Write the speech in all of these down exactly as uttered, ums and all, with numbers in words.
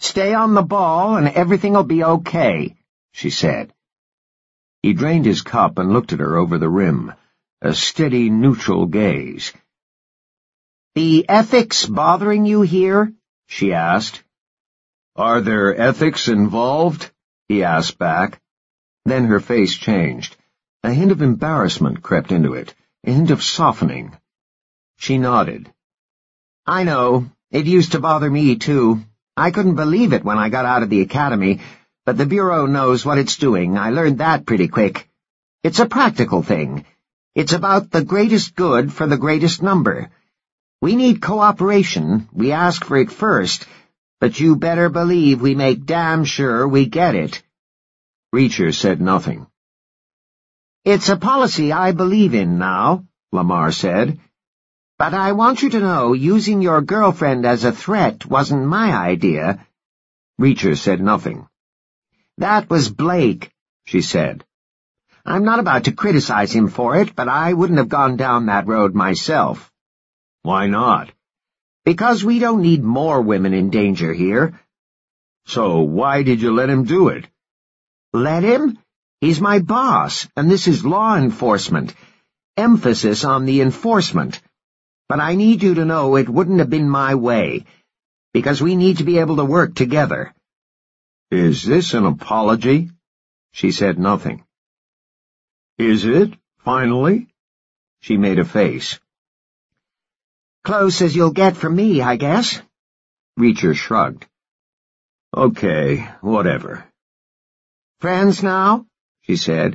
Stay on the ball and everything'll be okay, she said. He drained his cup and looked at her over the rim, a steady, neutral gaze. The ethics bothering you here? She asked. Are there ethics involved? He asked back. Then her face changed. A hint of embarrassment crept into it, a hint of softening. She nodded. I know. It used to bother me, too. I couldn't believe it when I got out of the academy, but the Bureau knows what it's doing. I learned that pretty quick. It's a practical thing. It's about the greatest good for the greatest number. We need cooperation. We ask for it first, but you better believe we make damn sure we get it. Reacher said nothing. It's a policy I believe in now, Lamar said. But I want you to know using your girlfriend as a threat wasn't my idea. Reacher said nothing. That was Blake, she said. I'm not about to criticize him for it, but I wouldn't have gone down that road myself. Why not? Because we don't need more women in danger here. So why did you let him do it? Let him? He's my boss, and this is law enforcement. Emphasis on the enforcement. But I need you to know it wouldn't have been my way, because we need to be able to work together. Is this an apology? She said nothing. Is it, finally? She made a face. Close as you'll get from me, I guess. Reacher shrugged. Okay, whatever. Friends now? She said.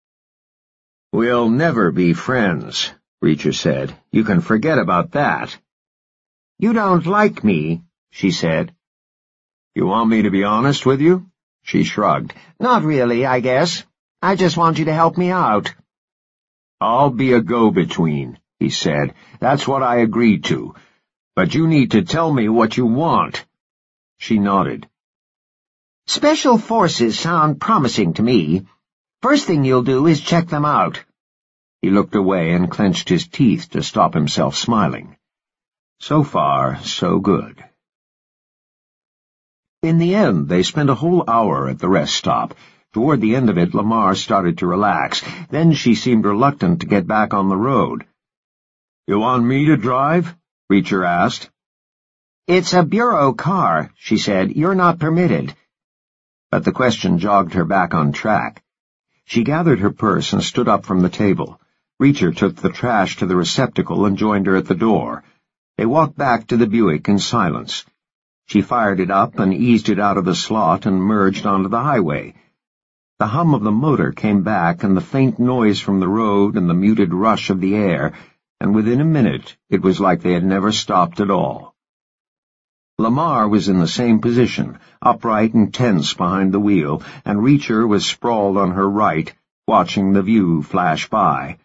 We'll never be friends, Reacher said. You can forget about that. You don't like me, she said. You want me to be honest with you? She shrugged. Not really, I guess. I just want you to help me out. I'll be a go-between, he said. That's what I agreed to. But you need to tell me what you want. She nodded. Special forces sound promising to me. First thing you'll do is check them out. He looked away and clenched his teeth to stop himself smiling. So far, so good. In the end, they spent a whole hour at the rest stop. Toward the end of it, Lamar started to relax. Then she seemed reluctant to get back on the road. You want me to drive? Reacher asked. It's a Bureau car, she said. You're not permitted. But the question jogged her back on track. She gathered her purse and stood up from the table. Reacher took the trash to the receptacle and joined her at the door. They walked back to the Buick in silence. She fired it up and eased it out of the slot and merged onto the highway. The hum of the motor came back, and the faint noise from the road and the muted rush of the air, and within a minute it was like they had never stopped at all. Lamar was in the same position, upright and tense behind the wheel, and Reacher was sprawled on her right, watching the view flash by.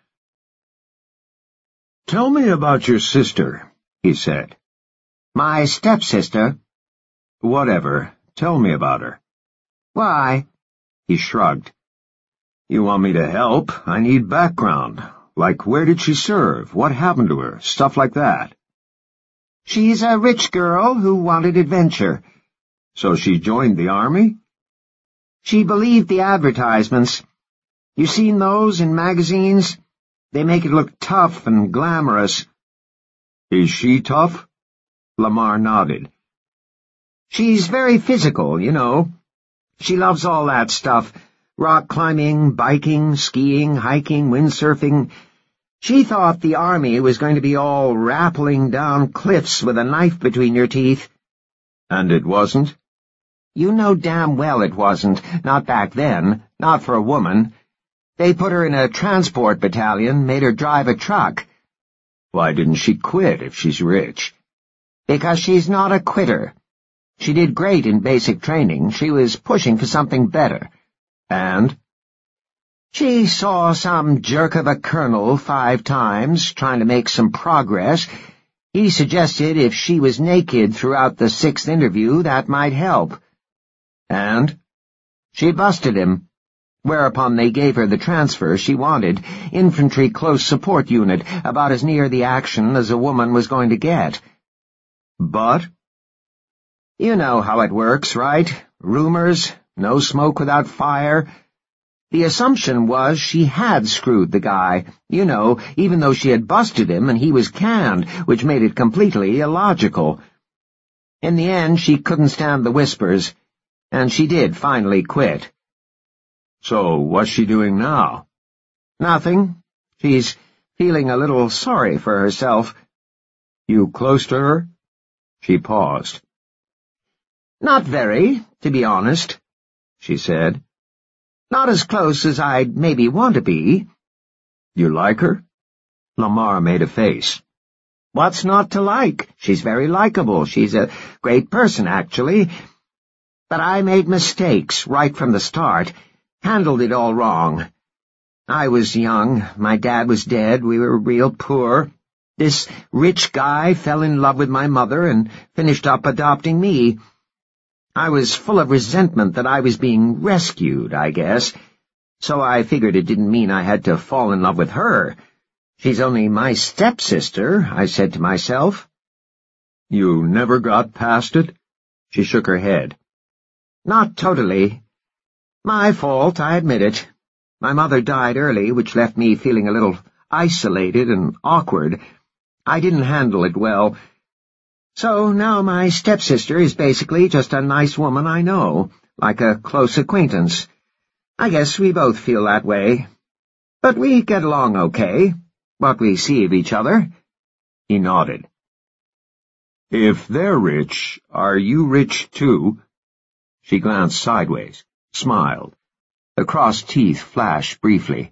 "Tell me about your sister," he said. "My stepsister?" "Whatever. Tell me about her." "Why?" He shrugged. "You want me to help? I need background. Like, where did she serve? What happened to her? Stuff like that." "She's a rich girl who wanted adventure." "So she joined the army?" "She believed the advertisements. You seen those in magazines? They make it look tough and glamorous." "Is she tough?" Lamar nodded. "She's very physical, you know. She loves all that stuff. Rock climbing, biking, skiing, hiking, windsurfing. She thought the army was going to be all rappelling down cliffs with a knife between your teeth." "And it wasn't?" "You know damn well it wasn't. Not back then. Not for a woman. They put her in a transport battalion, made her drive a truck." "Why didn't she quit if she's rich?" "Because she's not a quitter. She did great in basic training. She was pushing for something better." "And?" "She saw some jerk of a colonel five times, trying to make some progress. He suggested if she was naked throughout the sixth interview, that might help." "And?" "She busted him. Whereupon they gave her the transfer she wanted, infantry close support unit, about as near the action as a woman was going to get." "But?" You know how it works, right? Rumors, no smoke without fire. The assumption was she had screwed the guy, you know, even though she had busted him and he was canned, which made it completely illogical. In the end, she couldn't stand the whispers, and she did finally quit. So, what's she doing now? Nothing. She's feeling a little sorry for herself. You close to her? She paused. Not very, to be honest, she said. Not as close as I'd maybe want to be. You like her? Lamar made a face. What's not to like? She's very likable. She's a great person, actually. But I made mistakes right from the start. Handled it all wrong. I was young. My dad was dead. We were real poor. This rich guy fell in love with my mother and finished up adopting me. I was full of resentment that I was being rescued, I guess. So I figured it didn't mean I had to fall in love with her. She's only my stepsister, I said to myself. You never got past it? She shook her head. Not totally. My fault, I admit it. My mother died early, which left me feeling a little isolated and awkward. I didn't handle it well. So now my stepsister is basically just a nice woman I know, like a close acquaintance. I guess we both feel that way. But we get along okay, what we see of each other. He nodded. If they're rich, are you rich too? She glanced sideways, smiled. The crossed teeth flashed briefly.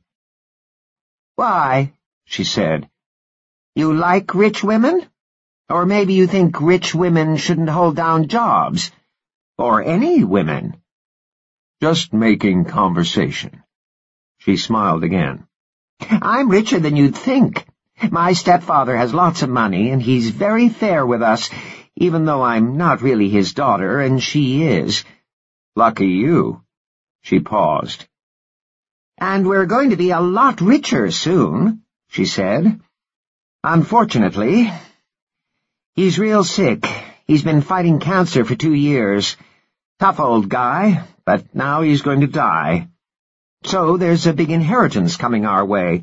Why? She said. You like rich women? Or maybe you think rich women shouldn't hold down jobs. Or any women. Just making conversation. She smiled again. I'm richer than you'd think. My stepfather has lots of money, and he's very fair with us, even though I'm not really his daughter, and she is. Lucky you. She paused. And we're going to be a lot richer soon, she said. Unfortunately, he's real sick. He's been fighting cancer for two years. Tough old guy, but now he's going to die. So there's a big inheritance coming our way.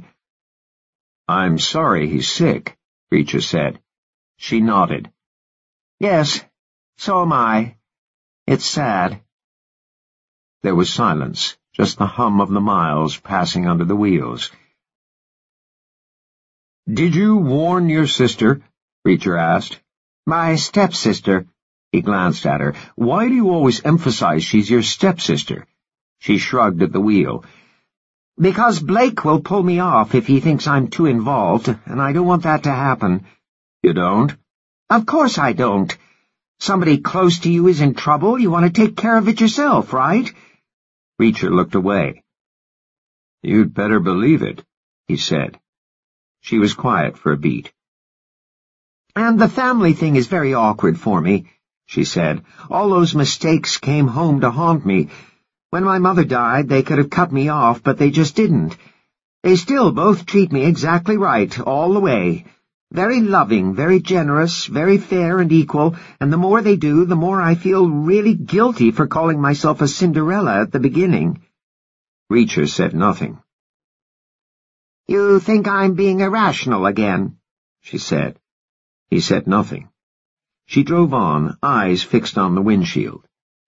I'm sorry he's sick, Reacher said. She nodded. Yes, so am I. It's sad. There was silence, just the hum of the miles passing under the wheels. Did you warn your sister? Reacher asked. My stepsister. He glanced at her. Why do you always emphasize she's your stepsister? She shrugged at the wheel. Because Blake will pull me off if he thinks I'm too involved, and I don't want that to happen. You don't? Of course I don't. Somebody close to you is in trouble, you want to take care of it yourself, right? Reacher looked away. You'd better believe it, he said. She was quiet for a beat. And the family thing is very awkward for me, she said. All those mistakes came home to haunt me. When my mother died, they could have cut me off, but they just didn't. They still both treat me exactly right, all the way. Very loving, very generous, very fair and equal, and the more they do, the more I feel really guilty for calling myself a Cinderella at the beginning. Reacher said nothing. You think I'm being irrational again? She said. He said nothing. She drove on, eyes fixed on the windshield.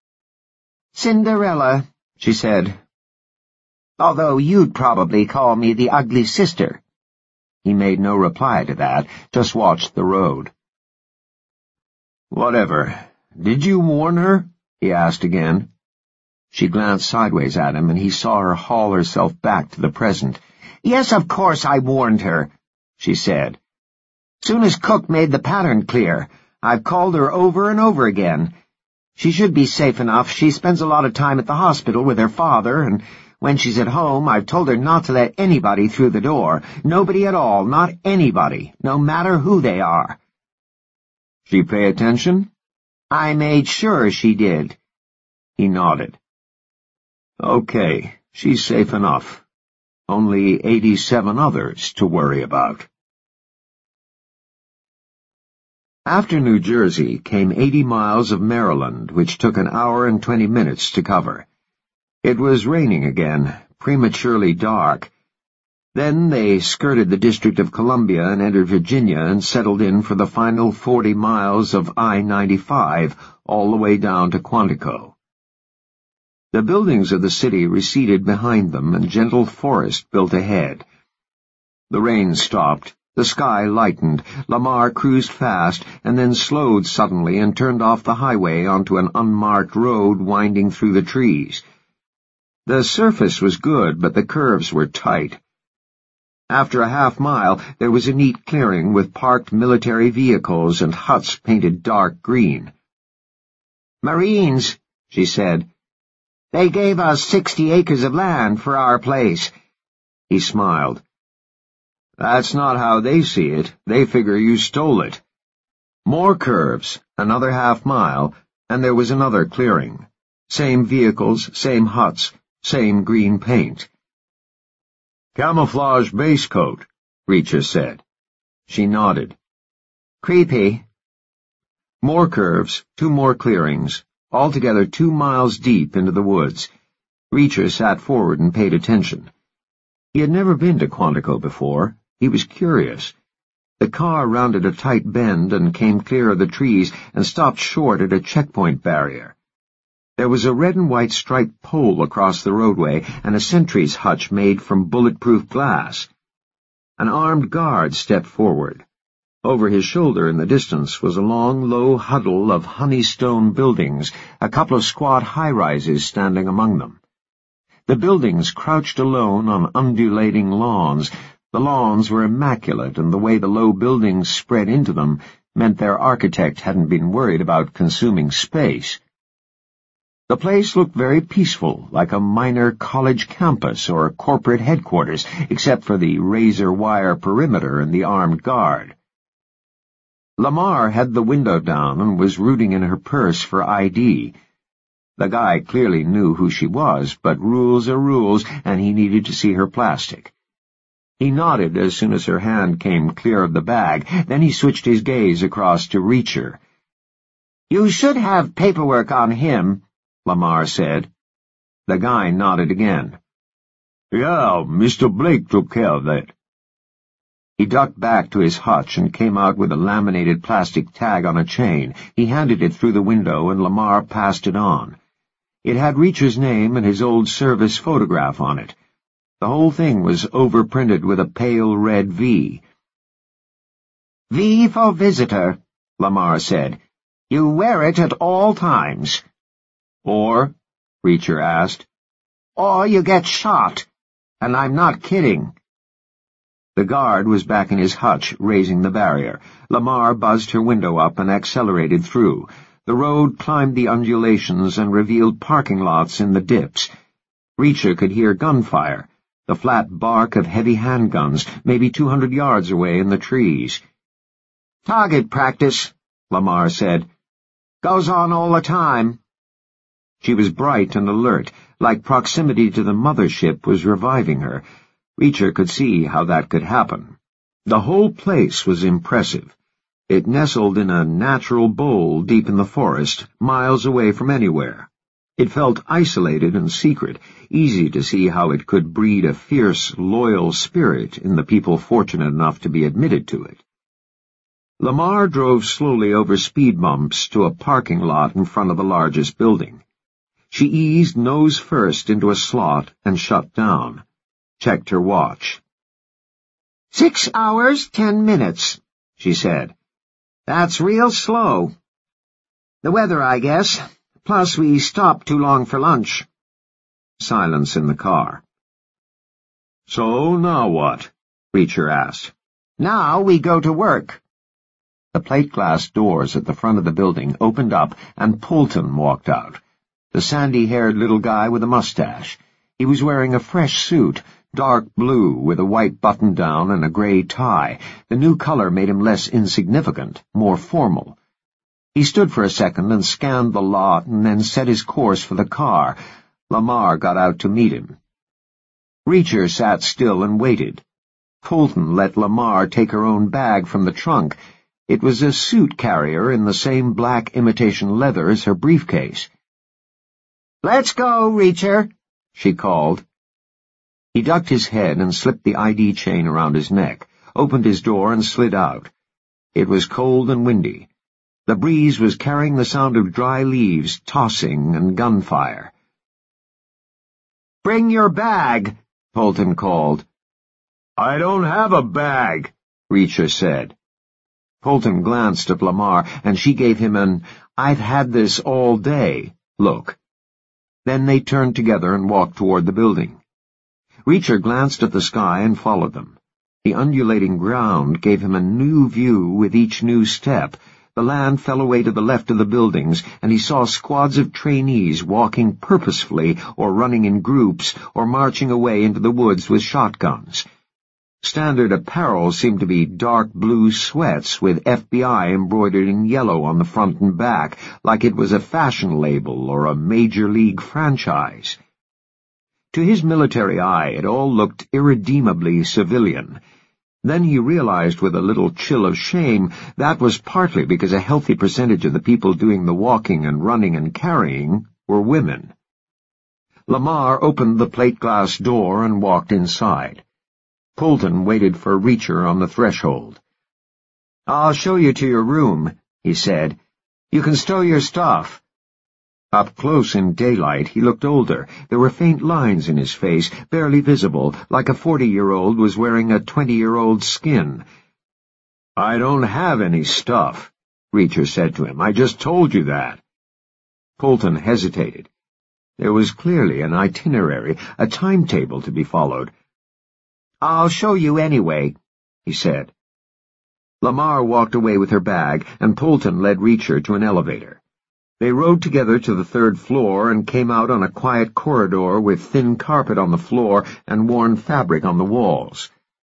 Cinderella, she said. Although you'd probably call me the ugly sister. He made no reply to that, just watched the road. Whatever. Did you warn her? He asked again. She glanced sideways at him, and he saw her haul herself back to the present. Yes, of course I warned her, she said. Soon as Cook made the pattern clear, I've called her over and over again. She should be safe enough. She spends a lot of time at the hospital with her father, and when she's at home, I've told her not to let anybody through the door. Nobody at all, not anybody, no matter who they are. She pay attention? I made sure she did. He nodded. Okay, she's safe enough. Only eighty-seven others to worry about. After New Jersey came eighty miles of Maryland, which took an hour and twenty minutes to cover. It was raining again, prematurely dark. Then they skirted the District of Columbia and entered Virginia and settled in for the final forty miles of I ninety-five, all the way down to Quantico. The buildings of the city receded behind them, and gentle forest built ahead. The rain stopped. The sky lightened. Lamar cruised fast, and then slowed suddenly and turned off the highway onto an unmarked road winding through the trees. The surface was good, but the curves were tight. After a half mile, there was a neat clearing with parked military vehicles and huts painted dark green. "Marines," she said. "They gave us sixty acres of land for our place." He smiled. "That's not how they see it. They figure you stole it." More curves, another half mile, and there was another clearing. Same vehicles, same huts, same green paint. "Camouflage base coat," Reacher said. She nodded. "Creepy." More curves, two more clearings, altogether two miles deep into the woods. Reacher sat forward and paid attention. He had never been to Quantico before. He was curious. The car rounded a tight bend and came clear of the trees and stopped short at a checkpoint barrier. There was a red and white striped pole across the roadway and a sentry's hutch made from bulletproof glass. An armed guard stepped forward. Over his shoulder in the distance was a long, low huddle of honeystone buildings, a couple of squat high-rises standing among them. The buildings crouched alone on undulating lawns. The lawns were immaculate, and the way the low buildings spread into them meant their architect hadn't been worried about consuming space. The place looked very peaceful, like a minor college campus or corporate headquarters, except for the razor-wire perimeter and the armed guard. Lamar had the window down and was rooting in her purse for I D. The guy clearly knew who she was, but rules are rules, and he needed to see her plastic. He nodded as soon as her hand came clear of the bag. Then he switched his gaze across to Reacher. "You should have paperwork on him," Lamar said. The guy nodded again. "Yeah, Mister Blake took care of that." He ducked back to his hutch and came out with a laminated plastic tag on a chain. He handed it through the window, and Lamar passed it on. It had Reacher's name and his old service photograph on it. The whole thing was overprinted with a pale red V. "V for visitor," Lamar said. "You wear it at all times." "Or?" Reacher asked. "Or you get shot. And I'm not kidding." The guard was back in his hutch, raising the barrier. Lamar buzzed her window up and accelerated through. The road climbed the undulations and revealed parking lots in the dips. Reacher could hear gunfire, the flat bark of heavy handguns, maybe two hundred yards away in the trees. "Target practice," Lamar said. "Goes on all the time." She was bright and alert, like proximity to the mothership was reviving her. Reacher could see how that could happen. The whole place was impressive. It nestled in a natural bowl deep in the forest, miles away from anywhere. It felt isolated and secret, easy to see how it could breed a fierce, loyal spirit in the people fortunate enough to be admitted to it. Lamar drove slowly over speed bumps to a parking lot in front of the largest building. She eased nose first into a slot and shut down, checked her watch. Six hours, ten minutes, she said. "That's real slow. The weather, I guess. Plus, we stopped too long for lunch." Silence in the car. "So, now what?" Reacher asked. "Now we go to work." The plate-glass doors at the front of the building opened up, and Poulton walked out, the sandy-haired little guy with a mustache. He was wearing a fresh suit, dark blue, with a white button-down and a gray tie. The new color made him less insignificant, more formal. He stood for a second and scanned the lot and then set his course for the car. Lamar got out to meet him. Reacher sat still and waited. Poulton let Lamar take her own bag from the trunk. It was a suit carrier in the same black imitation leather as her briefcase. "Let's go, Reacher," she called. He ducked his head and slipped the I D chain around his neck, opened his door and slid out. It was cold and windy. The breeze was carrying the sound of dry leaves tossing and gunfire. "Bring your bag," Polton called. "I don't have a bag," Reacher said. Polton glanced at Lamar, and she gave him an "I've had this all day" look. Then they turned together and walked toward the building. Reacher glanced at the sky and followed them. The undulating ground gave him a new view with each new step. The land fell away to the left of the buildings, and he saw squads of trainees walking purposefully or running in groups or marching away into the woods with shotguns. Standard apparel seemed to be dark blue sweats with F B I embroidered in yellow on the front and back, like it was a fashion label or a major league franchise. To his military eye, it all looked irredeemably civilian. Then he realized with a little chill of shame that was partly because a healthy percentage of the people doing the walking and running and carrying were women. Lamar opened the plate-glass door and walked inside. Polton waited for Reacher on the threshold. "I'll show you to your room," he said. "You can stow your stuff." Up close in daylight, he looked older. There were faint lines in his face, barely visible, like a forty-year-old was wearing a twenty-year-old's skin. "I don't have any stuff," Reacher said to him. "I just told you that." Polton hesitated. There was clearly an itinerary, a timetable to be followed. "I'll show you anyway," he said. Lamar walked away with her bag, and Polton led Reacher to an elevator. They rode together to the third floor and came out on a quiet corridor with thin carpet on the floor and worn fabric on the walls.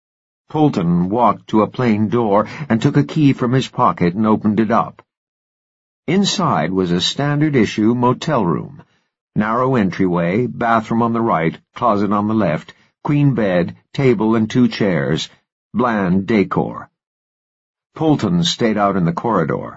Polton walked to a plain door and took a key from his pocket and opened it up. Inside was a standard-issue motel room. Narrow entryway, bathroom on the right, closet on the left, queen bed, table and two chairs, bland decor. Polton stayed out in the corridor.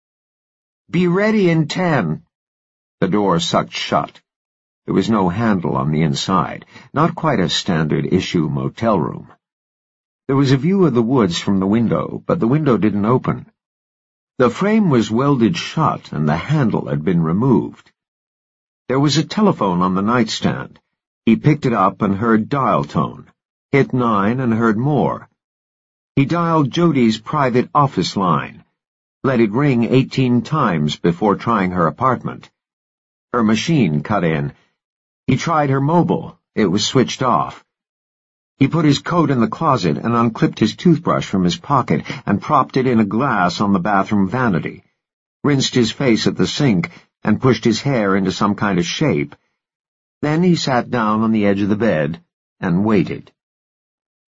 "Be ready in ten." The door sucked shut. There was no handle on the inside, not quite a standard-issue motel room. There was a view of the woods from the window, but the window didn't open. The frame was welded shut, and the handle had been removed. There was a telephone on the nightstand. He picked it up and heard dial tone, hit nine and heard more. He dialed Jody's private office line, let it ring eighteen times before trying her apartment. Her machine cut in. He tried her mobile. It was switched off. He put his coat in the closet and unclipped his toothbrush from his pocket and propped it in a glass on the bathroom vanity, rinsed his face at the sink, and pushed his hair into some kind of shape. Then he sat down on the edge of the bed and waited.